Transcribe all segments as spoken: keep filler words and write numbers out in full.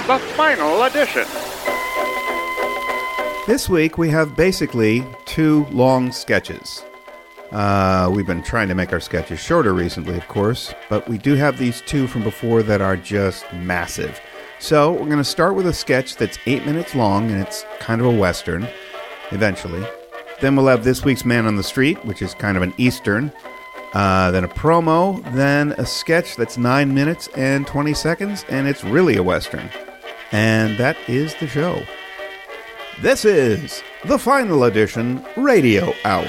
the final edition. This week we have basically two long sketches. Uh, we've been trying to make our sketches shorter recently, of course, but we do have these two from before that are just massive. So we're going to start with a sketch that's eight minutes long, and it's kind of a Western, eventually. Then we'll have this week's Man on the Street, which is kind of an Eastern. Uh, then a promo, then a sketch that's nine minutes and twenty seconds, and it's really a Western. And that is the show. This is the Final Edition Radio Hour.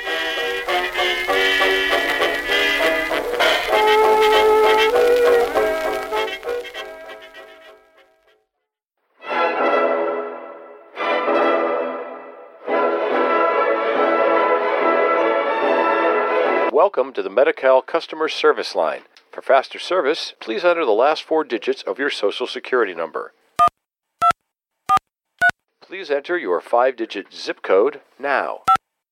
Welcome to the Medi-Cal customer service line. For faster service, please enter the last four digits of your social security number. Please enter your five-digit zip code now.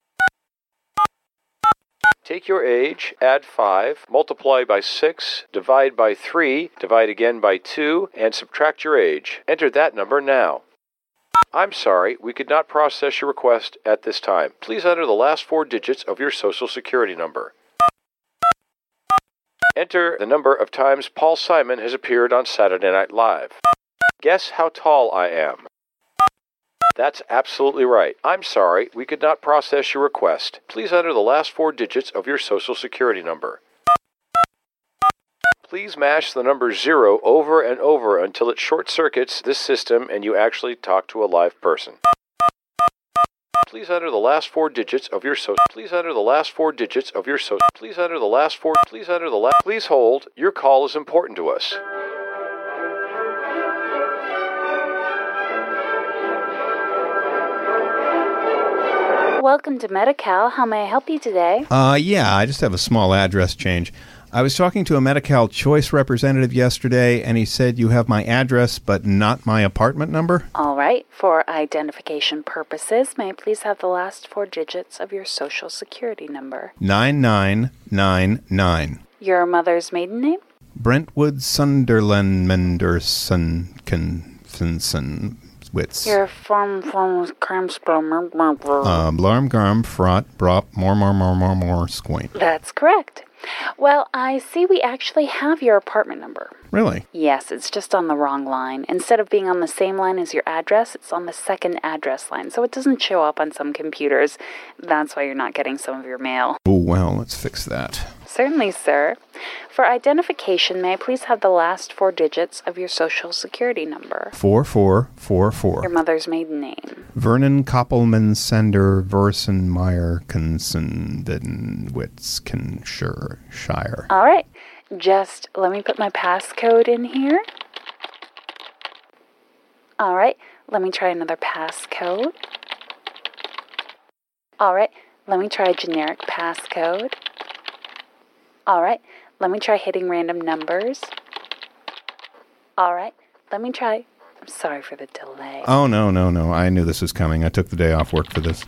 Take your age, add five, multiply by six, divide by three, divide again by two, and subtract your age. Enter that number now. I'm sorry, we could not process your request at this time. Please enter the last four digits of your social security number. Enter the number of times Paul Simon has appeared on Saturday Night Live. Guess how tall I am. That's absolutely right. I'm sorry, we could not process your request. Please enter the last four digits of your social security number. Please mash the number zero over and over until it short-circuits this system and you actually talk to a live person. Please enter the last four digits of your social. Please enter the last four digits of your social. Please enter the last four. Please enter the last. Please hold. Your call is important to us. Welcome to Medi-Cal. How may I help you today? Uh, yeah, I just have a small address change. I was talking to a Medi-Cal Choice representative yesterday, and he said you have my address, but not my apartment number. All right. For identification purposes, may I please have the last four digits of your social security number? nine nine nine nine. Your mother's maiden name? Brentwood Sunderland Menderson Kinson Witz. Your from from Cramsblomer. Uh, Blarm Garm Fraught Brop More More More More More Squint. That's correct. Well, I see we actually have your apartment number. Really? Yes, it's just on the wrong line. Instead of being on the same line as your address, it's on the second address line, so it doesn't show up on some computers. That's why you're not getting some of your mail. Oh, well, let's fix that. Certainly, sir. For identification, may I please have the last four digits of your social security number? four four four four. Your mother's maiden name? Vernon Koppelman Sender Versenmeyer Consen Witzkenshire Shire. All right. Just let me put my passcode in here. All right. Let me try another passcode. All right. Let me try a generic passcode. All right. Let me try hitting random numbers. All right. Let me try... I'm sorry for the delay. Oh, no, no, no. I knew this was coming. I took the day off work for this.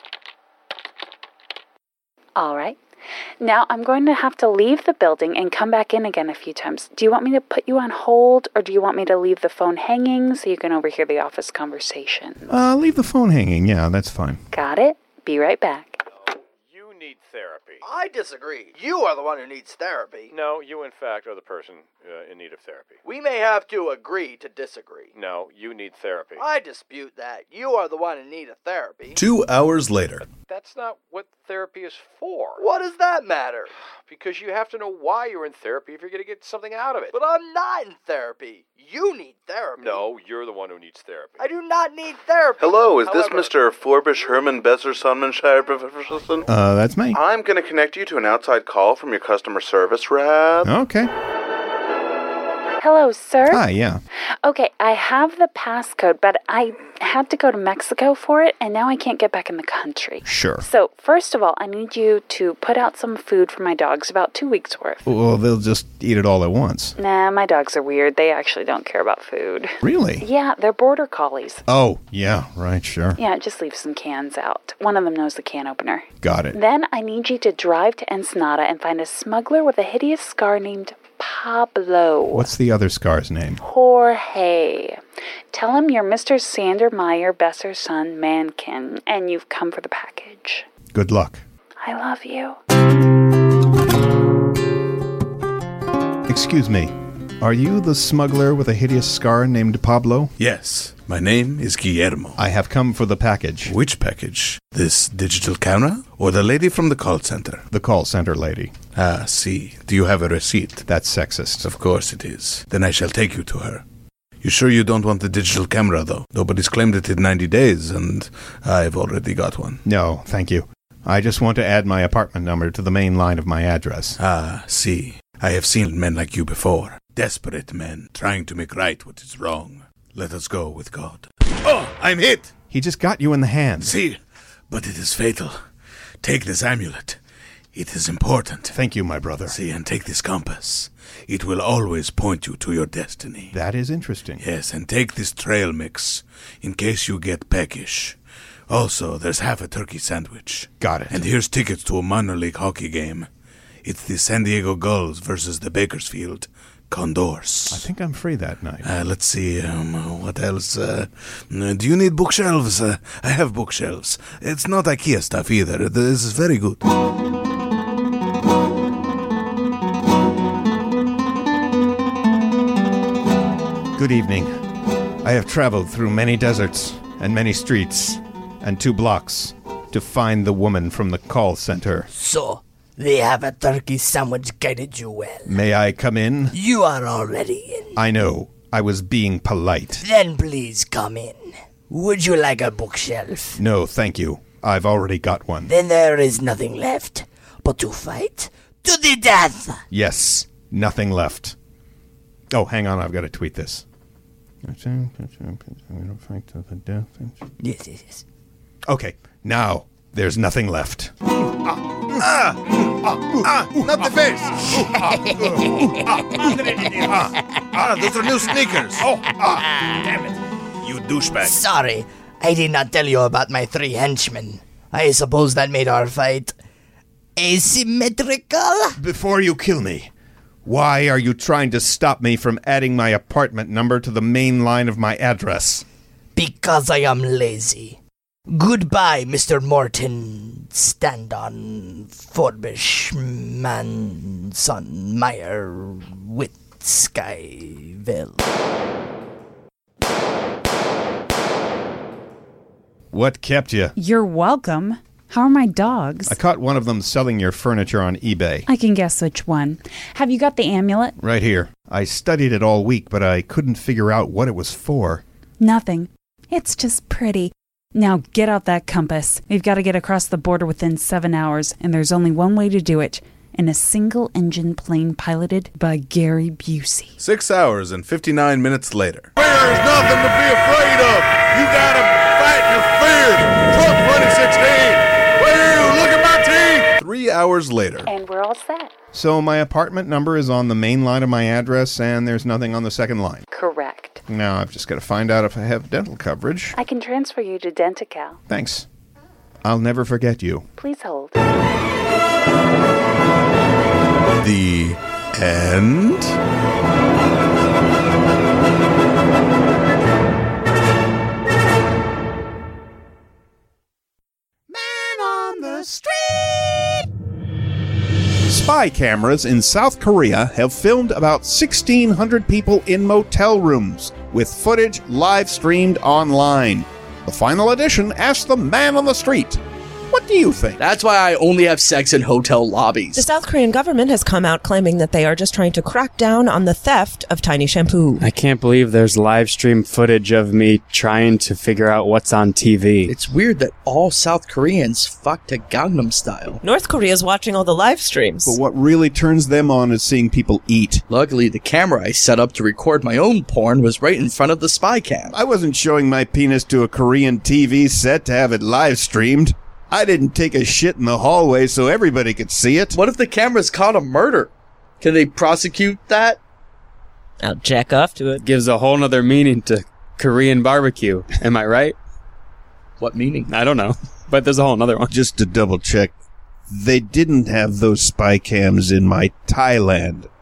All right. Now I'm going to have to leave the building and come back in again a few times. Do you want me to put you on hold, or do you want me to leave the phone hanging so you can overhear the office conversation? Uh, leave the phone hanging. Yeah, that's fine. Got it. Be right back. You need therapy. I disagree. You are the one who needs therapy. No, you in fact are the person uh, in need of therapy. We may have to agree to disagree. No, you need therapy. I dispute that. You are the one in need of therapy. Two hours later. That's not what therapy is for. What does that matter? Because you have to know why you're in therapy if you're going to get something out of it. But I'm not in therapy. You need therapy. No, you're the one who needs therapy. I do not need therapy. Hello, is However, this Mister Forbish Herman Besser Sonmanshire Professorson? Uh, that's me. I'm going to connect you to an outside call from your customer service rep. Okay. Hello, sir. Hi, yeah. Okay, I have the passcode, but I had to go to Mexico for it, and now I can't get back in the country. Sure. So, first of all, I need you to put out some food for my dogs, about two weeks worth. Well, they'll just eat it all at once. Nah, my dogs are weird. They actually don't care about food. Really? Yeah, they're border collies. Oh, yeah, right, sure. Yeah, just leave some cans out. One of them knows the can opener. Got it. Then I need you to drive to Ensenada and find a smuggler with a hideous scar named Pablo. What's the other scar's name? Jorge. Tell him you're Mister Sander Meyer Besser's son, Mankin, and you've come for the package. Good luck. I love you. Excuse me. Are you the smuggler with a hideous scar named Pablo? Yes. My name is Guillermo. I have come for the package. Which package? This digital camera? Or the lady from the call center? The call center lady. Ah, see. Do you have a receipt? That's sexist. Of course it is. Then I shall take you to her. You sure you don't want the digital camera, though? Nobody's claimed it in ninety days, and I've already got one. No, thank you. I just want to add my apartment number to the main line of my address. Ah, see. I have seen men like you before. Desperate men, trying to make right what is wrong. Let us go with God. Oh, I'm hit! He just got you in the hand. See, but it is fatal. Take this amulet. It is important. Thank you, my brother. See, and take this compass. It will always point you to your destiny. That is interesting. Yes, and take this trail mix, in case you get peckish. Also, there's half a turkey sandwich. Got it. And here's tickets to a minor league hockey game. It's the San Diego Gulls versus the Bakersfield Condors. I think I'm free that night. Uh, let's see, um, what else? Uh, do you need bookshelves? Uh, I have bookshelves. It's not IKEA stuff either. This is very good. Good evening. I have traveled through many deserts and many streets and two blocks to find the woman from the call center. So, they have a turkey sandwich guided you well. May I come in? You are already in. I know. I was being polite. Then please come in. Would you like a bookshelf? No, thank you. I've already got one. Then there is nothing left but to fight to the death. Yes, nothing left. Oh, hang on. I've got to tweet this. Yes, yes, yes. Okay, now there's nothing left. Ah, ah, ah, ah, not the face. Ah, ah, ah, those are new sneakers. Oh, ah, damn it. You douchebag. Sorry, I did not tell you about my three henchmen. I suppose that made our fight asymmetrical? Before you kill me, why are you trying to stop me from adding my apartment number to the main line of my address? Because I am lazy. Goodbye, Mister Morton. Stand on Forbish, Manson, Meyer, Witt, Skyville. What kept you? You're welcome. How are my dogs? I caught one of them selling your furniture on eBay. I can guess which one. Have you got the amulet? Right here. I studied it all week, but I couldn't figure out what it was for. Nothing. It's just pretty. Now get out that compass. We've got to get across the border within seven hours, and there's only one way to do it. In a single-engine plane piloted by Gary Busey. Six hours and fifty-nine minutes later. There's nothing to be afraid of. You gotta fight your fears. Trump twenty sixteen. Woo, look at my teeth. Three hours later. And we're all set. So my apartment number is on the main line of my address, and there's nothing on the second line. Correct. Now I've just got to find out if I have dental coverage. I can transfer you to Dentical. Thanks. I'll never forget you. Please hold. The end? Man on the street! Spy cameras in South Korea have filmed about sixteen hundred people in motel rooms, with footage live streamed online. The final edition asks the man on the street, what do you think? That's why I only have sex in hotel lobbies. The South Korean government has come out claiming that they are just trying to crack down on the theft of Tiny Shampoo. I can't believe there's live stream footage of me trying to figure out what's on T V. It's weird that all South Koreans fuck to Gangnam Style. North Korea's watching all the live streams. But what really turns them on is seeing people eat. Luckily, the camera I set up to record my own porn was right in front of the spy cam. I wasn't showing my penis to a Korean T V set to have it live streamed. I didn't take a shit in the hallway so everybody could see it. What if the camera's caught a murder? Can they prosecute that? I'll jack off to it. Gives a whole nother meaning to Korean barbecue. Am I right? What meaning? I don't know. But there's a whole nother one. Just to double check, they didn't have those spy cams in my Thailand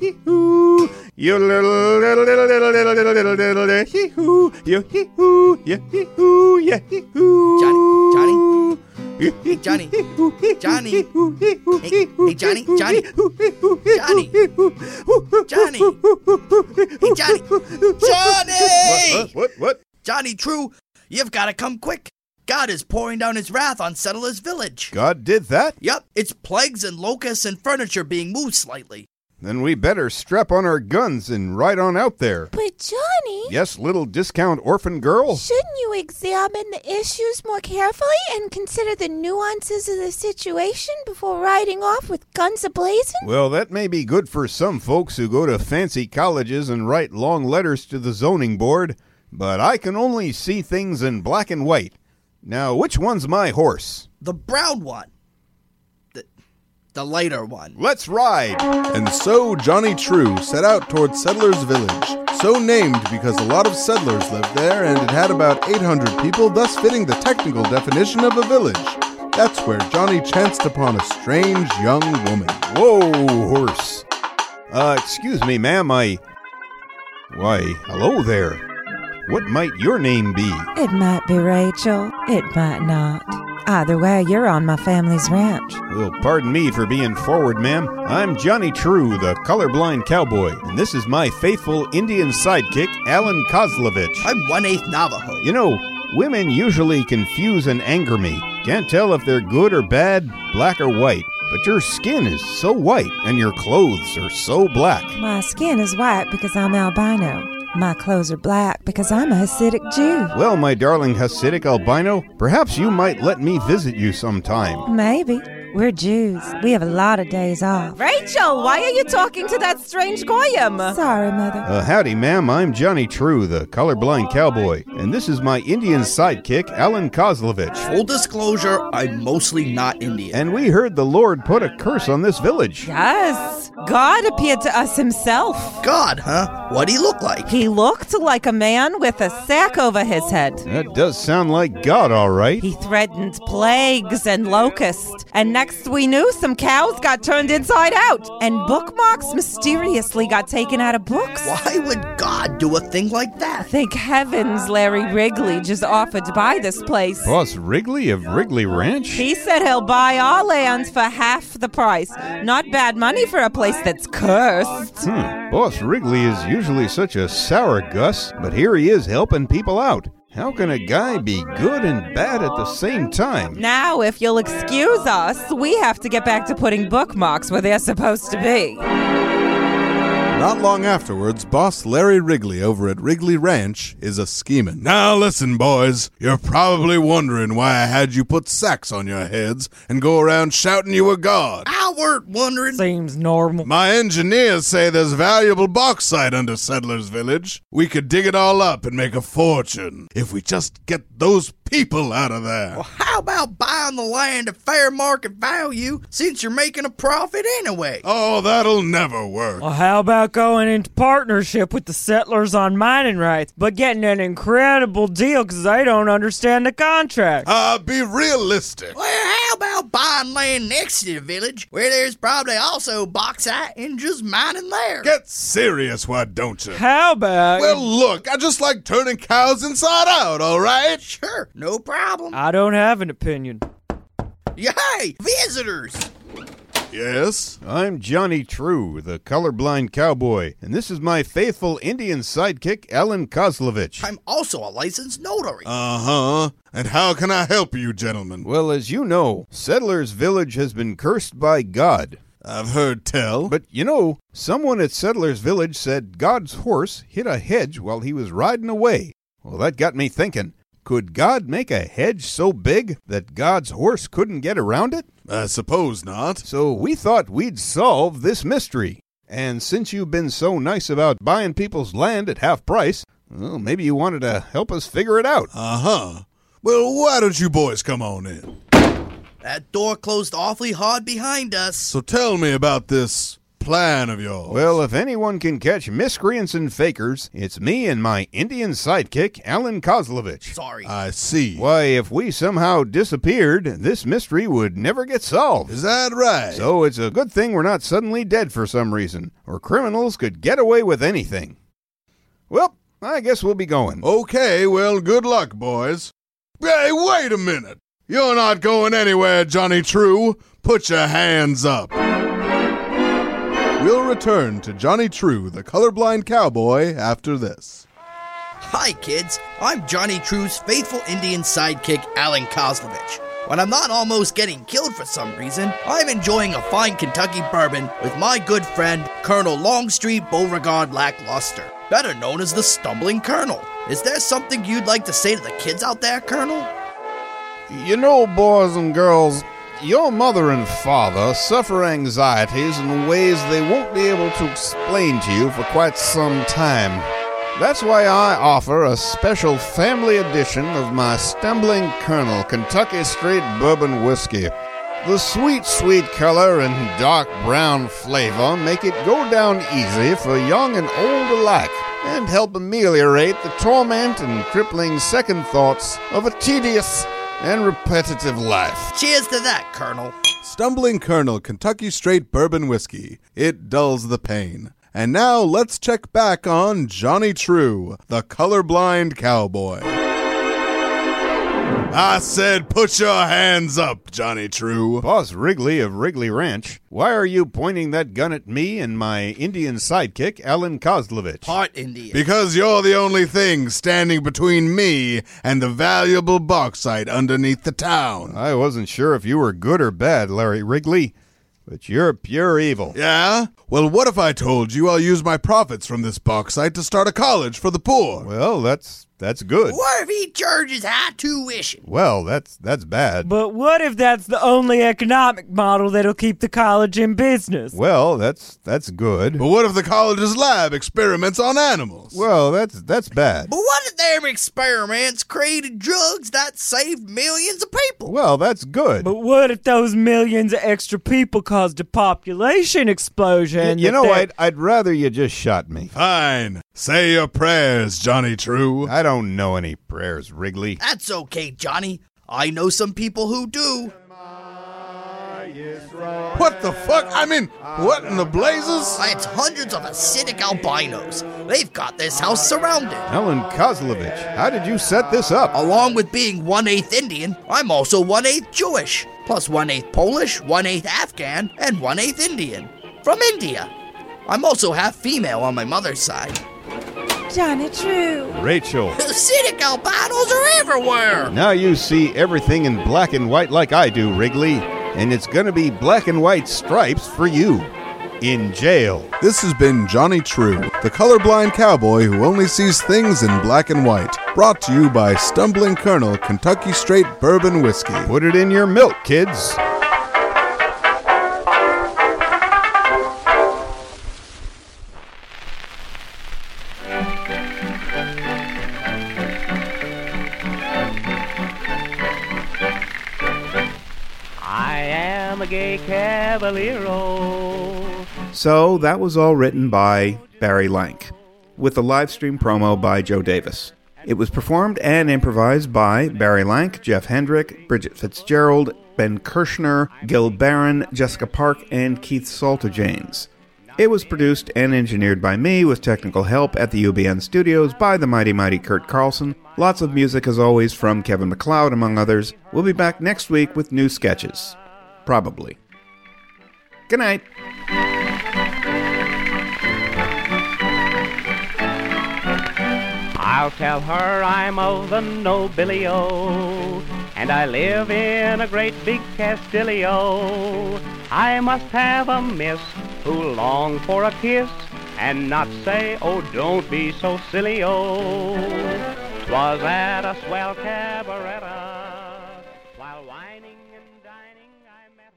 hee-hoo. You little, little, little, little, little, little, little, little, little, hee-hoo. You hee-hoo, you hee-hoo, you hee-hoo. Johnny, Johnny. Hey, Johnny. Johnny. Hey, hey, Johnny, Johnny. Johnny. Johnny. Hey, Johnny. Johnny! What, what, what? Johnny True, you've got to come quick. God is pouring down his wrath on Settlers Village. God did that? Yep, it's plagues and locusts and furniture being moved slightly. Then we better strap on our guns and ride on out there. But Johnny... Yes, little discount orphan girl? Shouldn't you examine the issues more carefully and consider the nuances of the situation before riding off with guns a-blazing? Well, that may be good for some folks who go to fancy colleges and write long letters to the zoning board, but I can only see things in black and white. Now, which one's my horse? The brown one. The, the lighter one. Let's ride! And so Johnny True set out towards Settlers Village, so named because a lot of settlers lived there and it had about eight hundred people, thus fitting the technical definition of a village. That's where Johnny chanced upon a strange young woman. Whoa, horse. Uh, excuse me, ma'am, I... Why, hello there. What might your name be? It might be Rachel. It might not. Either way, you're on my family's ranch. Well, pardon me for being forward, ma'am. I'm Johnny True, the colorblind cowboy, and this is my faithful Indian sidekick, Alan Kozlovich. I'm one-eighth Navajo. You know, women usually confuse and anger me. Can't tell if they're good or bad, black or white. But your skin is so white, and your clothes are so black. My skin is white because I'm albino. My clothes are black because I'm a Hasidic Jew. Well, my darling Hasidic albino, perhaps you might let me visit you sometime. Maybe. We're Jews. We have a lot of days off. Rachel, why are you talking to that strange goyim? Sorry, Mother. Uh, howdy, ma'am. I'm Johnny True, the colorblind cowboy, and this is my Indian sidekick, Alan Kozlovich. Full disclosure, I'm mostly not Indian. And we heard the Lord put a curse on this village. Yes. God appeared to us himself. God, huh? What'd he look like? He looked like a man with a sack over his head. That does sound like God, all right. He threatened plagues and locusts, and next we knew, some cows got turned inside out, and bookmarks mysteriously got taken out of books. Why would God do a thing like that? Thank heavens Larry Wrigley just offered to buy this place. Boss Wrigley of Wrigley Ranch? He said he'll buy our land for half the price. Not bad money for a place that's cursed. Hmm. Boss Wrigley is usually such a sour Gus, but here he is helping people out. How can a guy be good and bad at the same time? Now, if you'll excuse us, we have to get back to putting bookmarks where they're supposed to be. Not long afterwards, boss Larry Wrigley over at Wrigley Ranch is a scheming. Now listen, boys, you're probably wondering why I had you put sacks on your heads and go around shouting you were God. I weren't wondering. Seems normal. My engineers say there's valuable bauxite under Settlers Village. We could dig it all up and make a fortune if we just get those people out of there. Well, how about buying the land at fair market value since you're making a profit anyway? Oh, that'll never work. Well, how about going into partnership with the settlers on mining rights, but getting an incredible deal because they don't understand the contract? Uh, be realistic. Well, how about buying land next to the village where there's probably also bauxite and just mining there? Get serious, why don't you? How about... Well, look, I just like turning cows inside out, all right? Sure, no problem. I don't have an opinion. Yay, visitors! Yes? I'm Johnny True, the colorblind cowboy, and this is my faithful Indian sidekick, Alan Kozlovich. I'm also a licensed notary. Uh-huh. And how can I help you, gentlemen? Well, as you know, Settlers Village has been cursed by God. I've heard tell. But, you know, someone at Settlers Village said God's horse hit a hedge while he was riding away. Well, that got me thinking. Could God make a hedge so big that God's horse couldn't get around it? I suppose not. So we thought we'd solve this mystery. And since you've been so nice about buying people's land at half price, well, maybe you wanted to help us figure it out. Uh-huh. Well, why don't you boys come on in? That door closed awfully hard behind us. So tell me about this plan of yours. Well, if anyone can catch miscreants and fakers, it's me and my Indian sidekick, Alan Kozlovich. Sorry. I see. Why, if we somehow disappeared, this mystery would never get solved. Is that right? So it's a good thing we're not suddenly dead for some reason, or criminals could get away with anything. Well, I guess we'll be going. Okay, well, good luck, boys. Hey, wait a minute. You're not going anywhere, Johnny True. Put your hands up. We'll return to Johnny True, the colorblind cowboy, after this. Hi, kids. I'm Johnny True's faithful Indian sidekick, Alan Kozlovich. When I'm not almost getting killed for some reason, I'm enjoying a fine Kentucky bourbon with my good friend, Colonel Longstreet Beauregard Lackluster, better known as the Stumbling Colonel. Is there something you'd like to say to the kids out there, Colonel? You know, boys and girls, your mother and father suffer anxieties in ways they won't be able to explain to you for quite some time. That's why I offer a special family edition of my Stumbling Colonel Kentucky Straight Bourbon Whiskey. The sweet, sweet color and dark brown flavor make it go down easy for young and old alike, and help ameliorate the torment and crippling second thoughts of a tedious and repetitive life. Cheers to that, Colonel. Stumbling Colonel Kentucky Straight Bourbon Whiskey. It dulls the pain. And now let's check back on Johnny True, the colorblind cowboy. I said put your hands up, Johnny True. Boss Wrigley of Wrigley Ranch, why are you pointing that gun at me and my Indian sidekick, Alan Kozlovich? Part Indian. Because you're the only thing standing between me and the valuable bauxite underneath the town. I wasn't sure if you were good or bad, Larry Wrigley, but you're pure evil. Yeah? Well, what if I told you I'll use my profits from this bauxite to start a college for the poor? Well, that's that's good. What if he charges high tuition? Well, that's that's bad. But what if that's the only economic model that'll keep the college in business? Well, that's that's good. But what if the college's lab experiments on animals? Well, that's that's bad. But what if them experiments created drugs that saved millions of people? Well, that's good. But what if those millions of extra people caused a population explosion? Y- you know, I'd, I'd rather you just shot me. Fine. Say your prayers, Johnny True. I don't know any prayers, Wrigley. That's okay, Johnny. I know some people who do. What the fuck? I mean, what in the blazes? It's hundreds of acidic albinos. They've got this house surrounded. Alan Kozlovich, how did you set this up? Along with being one-eighth Indian, I'm also one-eighth Jewish, plus one-eighth Polish, one-eighth Afghan, and one-eighth Indian. From India. I'm also half female on my mother's side. Johnny True. Rachel. Acidic albinos are everywhere. Now you see everything in black and white like I do, Wrigley. And it's gonna be black and white stripes for you. In jail. This has been Johnny True, the colorblind cowboy who only sees things in black and white. Brought to you by Stumbling Colonel Kentucky Straight Bourbon Whiskey. Put it in your milk, kids. A gay cavaliero. So that was all written by Barry Lank, with a live stream promo by Joe Davis. It was performed and improvised by Barry Lank, Jeff Hendrick, Bridget Fitzgerald, Ben Kirshner, Gil Barron, Jessica Park, and Keith Salter-Janes. It was produced and engineered by me, with technical help at the U B N studios by the mighty mighty Kurt Carlson. Lots of music as always from Kevin MacLeod, among others. We'll be back next week with new sketches. Probably. Good night. I'll tell her I'm of the nobilio, and I live in a great big Castillo. I must have a miss who long for a kiss, and not say, oh, don't be so silly-o. 'Twas at a swell cabaretta, while whining and dining I met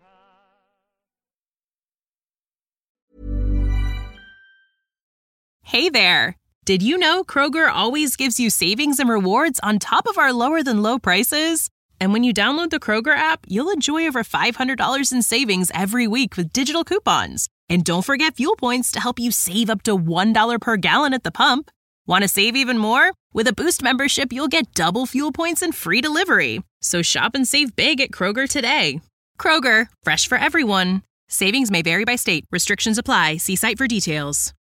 her. Hey there! Did you know Kroger always gives you savings and rewards on top of our lower-than-low prices? And when you download the Kroger app, you'll enjoy over five hundred dollars in savings every week with digital coupons. And don't forget fuel points to help you save up to one dollar per gallon at the pump. Want to save even more? With a Boost membership, you'll get double fuel points and free delivery. So shop and save big at Kroger today. Kroger, fresh for everyone. Savings may vary by state. Restrictions apply. See site for details.